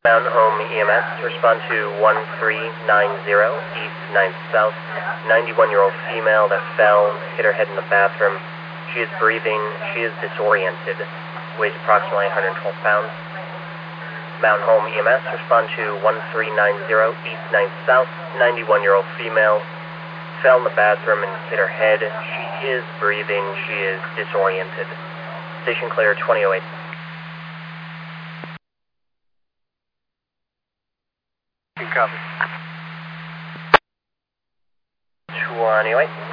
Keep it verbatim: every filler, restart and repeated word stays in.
Mountain Home E M S, respond to one three nine zero East ninth South, ninety-one-year-old female that fell, hit her head in the bathroom. She is breathing, she is disoriented, weighs approximately one hundred twelve pounds. Mountain Home E M S, respond to one three nine zero East ninth South, ninety-one-year-old female, fell in the bathroom and hit her head. She is breathing, she is disoriented. Station clear, twenty oh eight. Copy. twenty oh eight.